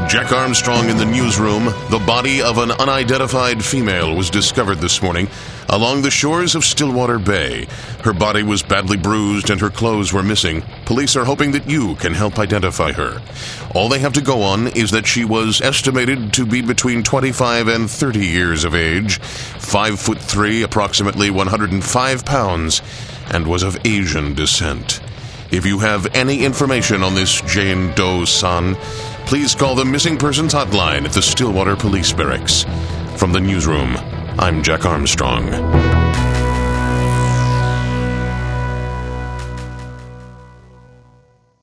Jack Armstrong in the newsroom. The body of an unidentified female was discovered this morning along the shores of Stillwater Bay. Her body was badly bruised and her clothes were missing. Police are hoping that you can help identify her. All they have to go on is that she was estimated to be between 25 and 30 years of age, 5'3", approximately 105 pounds, and was of Asian descent. If you have any information on this Jane Doe San, please call the Missing Persons Hotline at the Stillwater Police Barracks. From the newsroom, I'm Jack Armstrong.